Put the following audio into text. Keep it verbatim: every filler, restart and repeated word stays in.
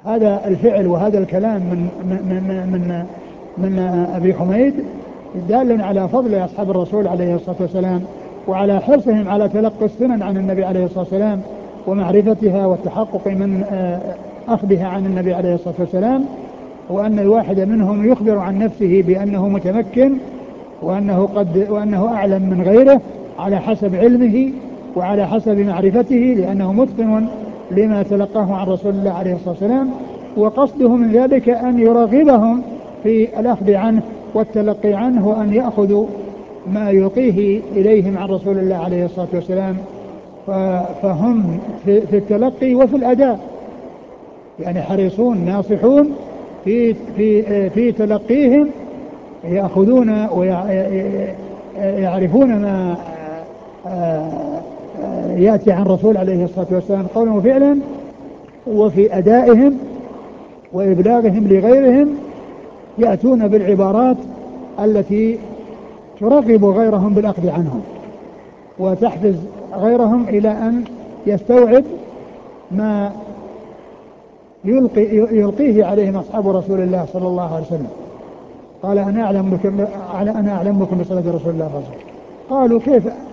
هذا الفعل وهذا الكلام من من من من, من أبي حميد دال على فضل أصحاب الرسول عليه الصلاة والسلام، وعلى حرصهم على تلقي السنن عن النبي عليه الصلاة والسلام ومعرفتها والتحقق من أخذها عن النبي عليه الصلاة والسلام، وأن الواحد منهم يخبر عن نفسه بأنه متمكن وأنه, قد وأنه أعلم من غيره على حسب علمه وعلى حسب معرفته، لأنه متقن لما تلقاه عن رسول الله عليه الصلاة والسلام، وقصده من ذلك أن يرغبهم في الأخذ عنه والتلقي عنه، وأن يأخذوا ما يلقيه إليهم عن رسول الله عليه الصلاة والسلام. فهم في التلقي وفي الأداء يعني حريصون ناصحون في في في تلقيهم، يأخذون ويعرفون ما يأتي عن رسول عليه الصلاة والسلام قولا وفعلا، وفي أدائهم وإبلاغهم لغيرهم يأتون بالعبارات التي ترغب غيرهم بالأخذ عنهم وتحفز غيرهم إلى أن يستوعب ما يلقي يلقيه عليهم أصحاب رسول الله صلى الله عليه وسلم. قال أنا أعلم بكم أنا أعلمكم بصلاة رسول الله صلى الله عليه وسلم. قالوا كيف